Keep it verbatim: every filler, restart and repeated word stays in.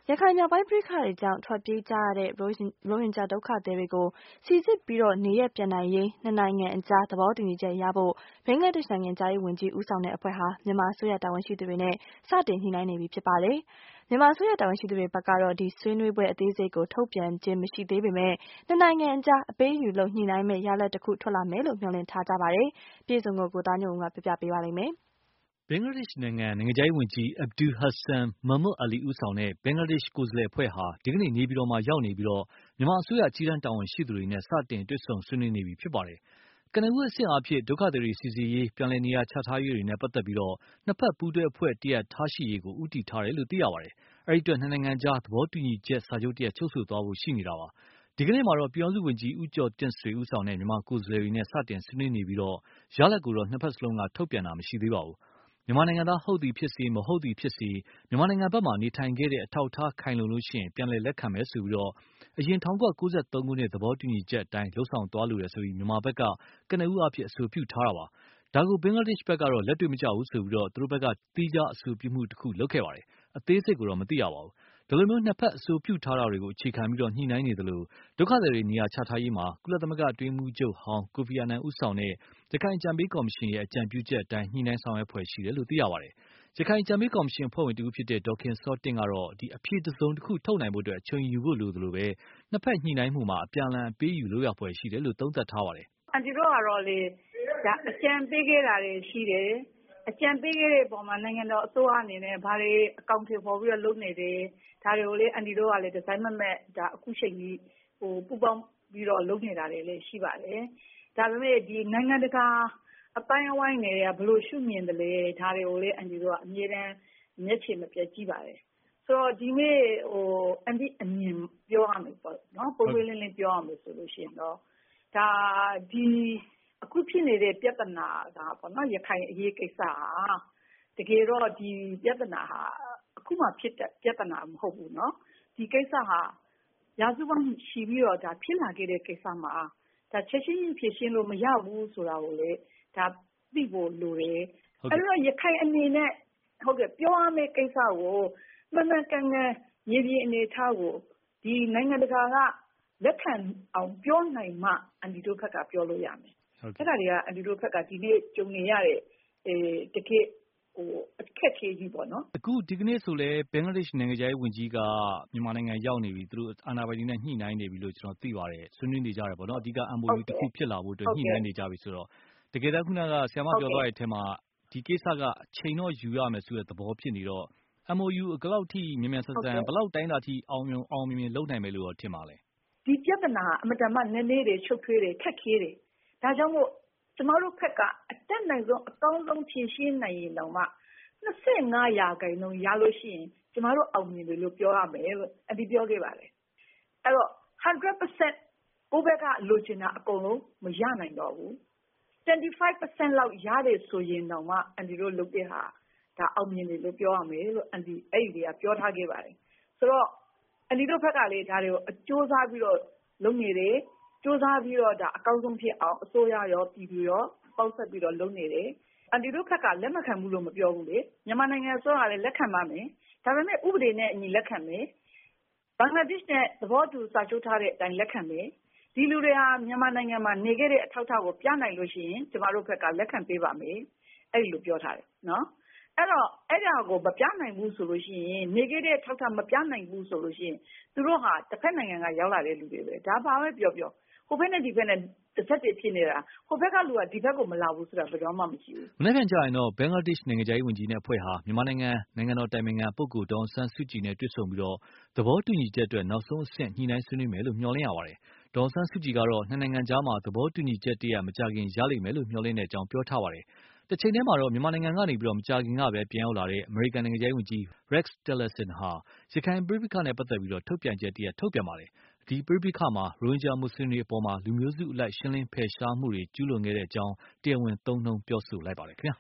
ရခိုင်မြောက်ပိုင်းပဋိပက္ခတွေကြောင့်ထွက်ပြေးကြရတဲ့ရိုဟင်ဂျာဒုက္ခသည်တွေကိုစိစစ်ပြီးနေရပ်ပြန်နိုင်ရေးနှစ်နိုင်ငံအကြားသဘောတူညီချက်ရဖို့ဘင်္ဂလားဒေ့ရှ်နိုင်ငံခြားရေးဝန်ကြီးဦးဆောင်တဲ့အဖွဲ့ဟာမြန်မာအစိုးရတာဝန်ရှိသူတွေနဲ့စတင်ညှိနှိုင်းနေပြီဖြစ်ပါတယ်။မြန်မာအစိုးရတာဝန်ရှိသူတွေဘက်ကတော့ဒီဆွေးနွေးပွဲအသေးစိတ်ကိုထုတ်ပြန်ခြင်းမရှိသေးပေမဲ့နှစ်နိုင်ငံအကြားအပေးအယူလုပ်ညှိနှိုင်းမယ့်ရလဒ်တစ်ခုထွက်လာမယ်လို့မျှော်လင့်ထားကြပါတယ်။ပြည်စုံကိုကိုသားညွန့်ဦးကပြပြပေးပါလိမ့်မယ်။ဘင်္ဂလားဒေ့ရှ်နိုင်ငံနိုင်ငံခြားရေးဝန်ကြီး Abul Hassan Mahmood Ali ဦးဆောင်တဲ့ဘင်္ဂလားဒေ့ရှ်ကိုယ်စားလှယ်အဖွဲ့ဟာဒီကနေ့နေပြည်တော်မှာရောက်နေပြီးမြန်မာအစိုးရအကြီးတန်းတာဝန်ရှိသူတွေနဲ့စတင်တွေ့ဆုံဆွေးနွေးနေပြီဖြစ်ပါတယ်။ကနဦးအဆင့်အားဖြင့်ဒုက္ခသည်တွေစီစစ်ရေးပြန်လည်နေရာချထားရေးတွေနဲ့ပတ်သက်ပြီးနှစ်ဖက်ပူးတွဲအဖွဲ့တရပ်ထားရှိရေးကိုဦးတည်ထားတယ်လို့သိရပါတယ်။အဲဒီအတွက်နှစ်နိုင်ငံကြားသဘောတူညီချက်စာချုပ်တရပ်ချုပ်ဆိုသွားဖို့ရှိနေတာပါ။ဒီကနေ့မှာတော့ပြည်ထောင်စုဝန်ကြီးဦးကျော်တင့်ဆွေဦးဆောင်တဲ့မြန်မာကိုယ်စားလှယ်တွေနဲ့စတင်ဆွေးနွေးနေပြီးရလဒ်ကိုတော့နှစ်ဖက်စလုံးကထုတ်ပြန်တာမရှိသေးပါဘူး။မြန်မာနိုင်ငံသားဟုတ်သည်ဖြစ်စေမဟုတ်သည်ဖြစ်စေမြန်မာနိုင်ငံဘက်မှာနေထိုင်ခဲ့တဲ့အထောက်အထားခိုင်လုံလို့ရှိရင်ပြန်လည်လက်ခံမယ်ဆိုပြီးအရင်၁၉၉၃ခုနှစ်သဘောတူညီချက်အတိုင်းလှုပ်ဆောင်သွားလိုတယ်ဆိုပြီးမြန်မာဘက်ကကနဦးအားဖြင့်အဆိုပြုထားတာပါ။ဒါကိုဘင်္ဂလားဒေ့ရှ်ဘက်ကတော့လက်တွေ့မကျဘူးဆိုပြီးသူတို့ဘက်ကသီးခြားအဆိုပြုမှုတစ်ခုလုပ်ခဲ့ပါတယ်။အသေးစိတ်ကိုတော့မသိရပါဘူး။ဒီလိုမျိုးနှစ်ဖက်အဆိုပြုထားတာတွေကိုအခြေခံပြီးညှိနှိုင်းနေသလိုဒုက္ခသည်တွေနေရာချထားရေးမှာကုလသမဂ္ဂအတွင်းရေးမှူးချုပ်ဟောင်းကိုဖီအာနန်ဦးဆောင်တဲ့ရခိုင်အကြံပေးကော်မရှင်ရဲ့အကြံပြုချက်အတိုင်းညှိနှိုင်းဆောင်ရွက်ဖွယ်ရှိတယ်လို့သိရပါတယ်။ရခိုင်အကြံပေးကော်မရှင်အဖွဲ့ဝင်တဦးဖြစ်တဲ့ဒေါ်ခင်စောတင့်ကတော့အဖြေတစုံတစ်ခုထုတ်နိုင်ဖို့အတွက်အချိန်ယူဖို့လိုသလိုနှစ်ဖက်ညှိနှိုင်းမှုမှာအပြန်အလှန်အပေးအယူလုပ်ရဖွယ်ရှိတယ်လို့သုံးသပ်ထားပါတယ်။အန်တီတို့ကတော့လေဒါအကြံပေးခဲ့တာတွေရှိတယ်။အကြံပေးခဲ့တဲ့အပေါ်မှာနိုင်ငံတော်အစိုးရအနေနဲ့ဘာတွေအကောင့်တွေပေါ်ပြီးတော့လုပ်နေတယ်ဒါတွေကိုလေအန်တီတို့ကလည်းဒီဇိုင်းမမက်ဒါအခုချိန်ကြီးဟိုပူပေါင်းပြီးတော့လုပ်နေတာတွေလည်းရှိပါတယ်။ဒါပေမဲ့ဒီနိုင်ငံတကာအပိုင်းအဝိုင်းတွေကဘလို့ရှုမြင်တယ်လေဒါတွေကိုလေအန်တီတို့ကအမြဲတမ်းမျက်ခြေမပြတ်ကြည့်ပါတယ်။ဆိုတော့ဒီနေ့ဟိုအန်တီအမြင်ပြောရမယ်ပေါ့နော်ပုံပွင့်လင်းလင်းပြောရမယ်ဆိုလို့ရှိရင်တော့ဒါဒီအခုဖြစ်နေတဲ့ပြဿနာကပေါ့နော်ရခိုင်အရေးကိစ္စဟာတကယ်တော့ဒီပြဿနာဟာအခုမှဖြစ်တဲ့ပြဿနာမဟုတ်ဘူးเนาะဒီကိစ္စဟာရာစုပေါင်းရှိပြီးတော့ဒါဖြစ်လာခဲ့တဲ့ကိစ္စမှာဒါချက်ချင်းဖြေရှင်းလို့မရဘူးဆိုတာကိုလေဒါသိဖို့လိုတယ်အဲ့တော့ရခိုင်အနေနဲ့ဟုတ်ကဲ့ပြောရမယ့်ကိစ္စကိုမှန်မှန်ကန်ကန်မြေပြင်အနေထားကိုဒီနိုင်ငံတကာကလက်ခံအောင်ပြောနိုင်မှအန်တီတို့ဘက်ကပြောလို့ရမယ်အဲ့ဒါတွေကအန်တီတို့ဘက်ကဒီနေ့ကြုံနေရတဲ့အဲတကယ်ဟိုအခက်အခဲကြီးပေါ့နော်အခုဒီကနေ့ဆိုလဲဘင်္ဂလားဒေ့ရှ်နိုင်ငံခြားရေးဝန်ကြီးကမြန်မာနိုင်ငံရောက်နေပြီသူတို့အာဏာပိုင်တွေနဲ့ညှိနှိုင်းနေပြီလို့ကျွန်တော်သိပါတယ်ဆွေးနွေးနေကြတယ်ပေါ့နော်အဓိက M O U တစ်ခုဖြစ်လာဖို့အတွက်ညှိနှိုင်းနေကြပြီဆိုတော့တကယ်တမ်းခုနကဆရာမပြောသွားတဲ့အထက်မှာဒီကိစ္စကအချိန်တော့ယူရမယ်ဆိုတဲ့သဘောဖြစ်နေတော့ M O U ဘယ်လောက်ထိမြန်မြန်ဆန်ဆန်ဘယ်လောက်တိုင်းတာထိအောင်မြင်အောင်မြင်လုပ်နိုင်မယ်လို့ထင်ပါလဲဒီပြဿနာအမတမနည်းနည်းတွေချုပ်ထွေးတယ်ခက်ခဲတယ်ဒါကြောင့်မို့ကျမတို့ဘက်ကအတက်နိုင်ဆုံးအကောင်းဆုံးဖြည့်ရှင်းနိုင်ရင်တော့မှ၂၅ရာခိုင်နှုန်းရလို့ရှိရင်ကျမတို့အောင်မြင်တယ်လို့ပြောရမယ်လို့အဒီပြောခဲ့ပါတယ်အဲ့တော့one hundred percent ကိုဘက်ကလိုချင်တာအကုန်လုံးမရနိုင်တော့ဘူးtwenty-five percent လောက်ရတယ်ဆိုရင်တော့မှအန်ဒီတို့လုပ်တဲ့ဟာဒါအောင်မြင်တယ်လို့ပြောရမယ်လို့အန်ဒီအဲ့ဒီကပြောထားခဲ့ပါတယ်ဆိုတော့အန်ဒီတို့ဘက်ကလေဒါတွေကိုအကျိုးစားပြီးတော့လုပ်နေတယ်စူးစမ်းပြီးတော့ဒါအကောင်းဆုံးဖြစ်အောင်အစိုးရရောပြည်သူရောပေါင်းဆက်ပြီးတော့လုပ်နေတယ်အန်တီတို့ဘက်ကလက်မခံဘူးလို့မပြောဘူးလေမြန်မာနိုင်ငံအစိုးရကလည်းလက်ခံပါမယ်ဒါပေမဲ့ဥပဒေနဲ့အညီလက်ခံမယ်ဘင်္ဂလားဒေ့ရှ်နဲ့သဘောတူစာချုပ်ထားတဲ့အတိုင်းလက်ခံမယ်ဒီလူတွေဟာမြန်မာနိုင်ငံမှာနေခဲ့တဲ့အထောက်အထားကိုပြနိုင်လို့ရှိရင်ကျမတို့ဘက်ကလက်ခံပေးပါမယ်အဲ့ဒီလိုပြောထားတယ်နော်အဲ့တော့အဲ့ဒါကိုမပြနိုင်ဘူးဆိုလို့ရှိရင်နေခဲ့တဲ့ထောက်ထားမပြနိုင်ဘူးဆိုလို့ရှိရင်သူတို့ဟာတစ်ဖက်နိုင်ငံကရောက်လာတဲ့လူတွေပဲဒါပါပဲပြောပြောဟိုဘက်နဲ့ဒီဘက်နဲ့တစ်ဆက်တည်းဖြစ်နေတာဟိုဘက်ကလူကဒီဘက်ကိုမလာဘူးဆိုတာဘယ်တော့မှမရှိဘူးမနေ့ကကြာရင်တော့ဘင်္ဂလားဒေ့ရှ်နိုင်ငံခြားရေးဝန်ကြီးနဲ့အဖွဲ့ဟာမြန်မာနိုင်ငံနိုင်ငံတော်တိုင်ပင်ခံပုဂ္ဂိုလ်ဒေါ်အောင်ဆန်းစုကြည်နဲ့တွေ့ဆုံပြီးတော့သဘောတူညီချက်အတွက်နောက်ဆုံးအဆင့်ညှိနှိုင်းဆွေးနွေးမယ်လို့မျှော်လင့်ရပါတယ်ဒေါ်အောင်ဆန်းစုကြည်ကတော့နှစ်နိုင်ငံကြားမှာသဘောတူညီချက်တည်းရမကြခင်ရလိမ့်မယ်လို့မျှော်လင့်တဲ့အကြောင်းပြောထားပါတယ်တချိန်တည်းမှာတော့မြန်မာနိုင်ငံကနေပြီးတော့မကြာခင်ကပဲပြန်ရောက်လာတဲ့အမေရိကန်နိုင်ငံခြားရေးဝန်ကြီး Rex Tillerson ဟာရခိုင်ပြည်ပခါနဲ့ပတ်သက်ပြီးတော့ထုတ်ပြန်ချက်တည်းရထုတ်ပြန်ပါတယ်ဒီပြည်ပခါမှာရိုဟင်ဂျာမွတ်စလင်တွေအပေါ်မှာလူမျိုးစုအလိုက်ရှင်းလင်းဖယ်ရှားမှုတွေကျူးလွန်ခဲ့တဲ့အကြောင်းတရားဝင်သုံးနှုန်းပြောဆိုလိုက်ပါတယ်ခင်ဗျာ